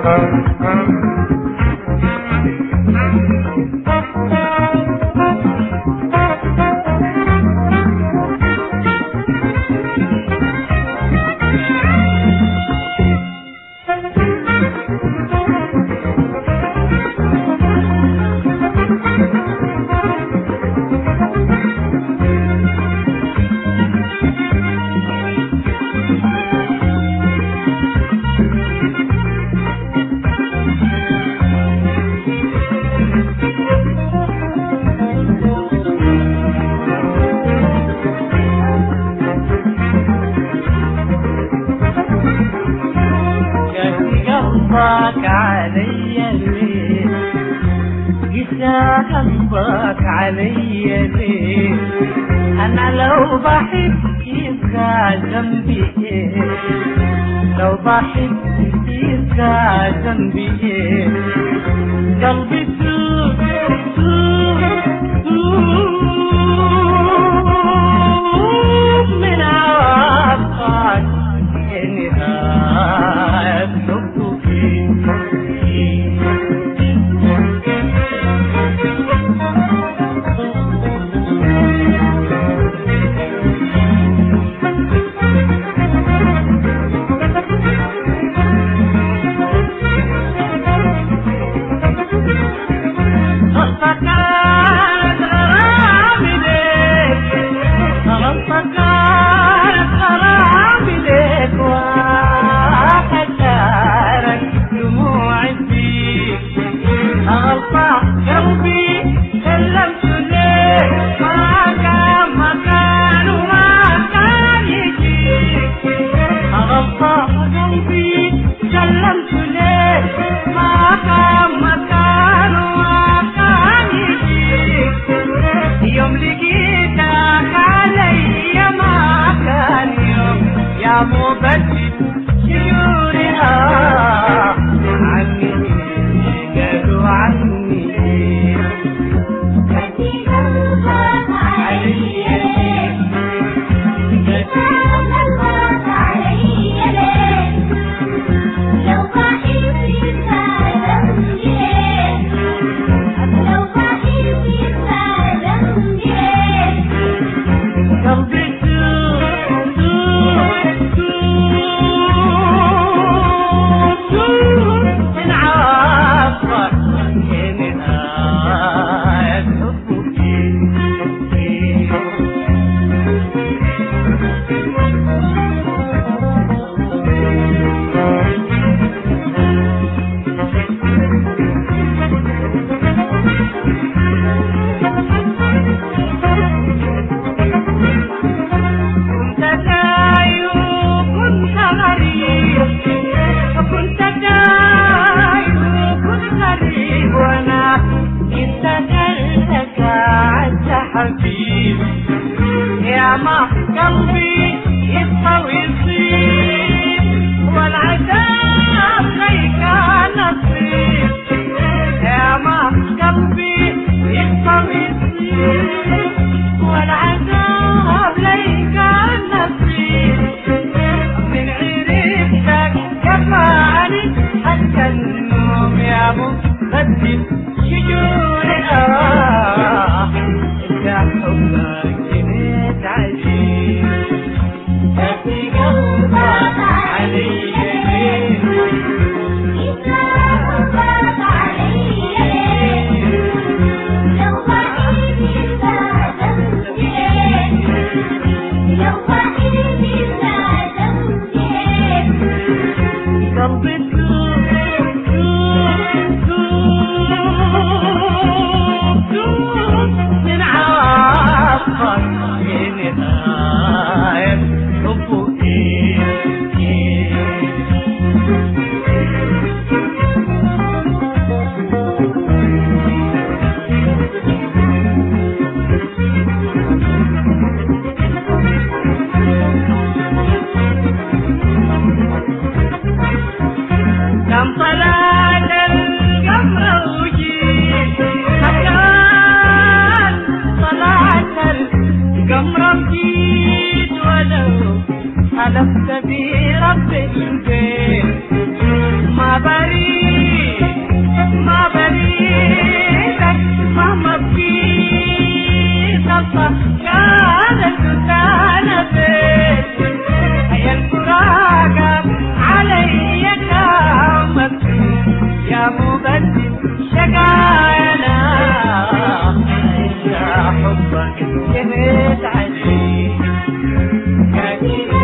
قلبك عليا ليه؟ قسى قلبك عليا ليه؟ أنا لو بحب يبقى ذنبي إيه؟ لو بحب يبقى ذنبي إيه؟ قلبي توب من عواطفك إني أطلب يا مبدل شيورها عني قالوا عني يا ما قلبي يبقى ويصير والعذاب ليك نصيب يا ما قلبي يبقى ويصير والعذاب ليك نصيب من عرفتك كفاني حتى النوم يا مبدل شجون يا حبك جنيت عجيب كفي قلبك عليا ليه قلبك عليا ليه لو بحب يبقى ذنبي ايه لو بحب يبقى ذنبي ايه قلبي من عواطفك من نهاية حبك كم طلعت القمر وجيت قمرة جيت ولو حلفت برب البيت ما بريد Thank you.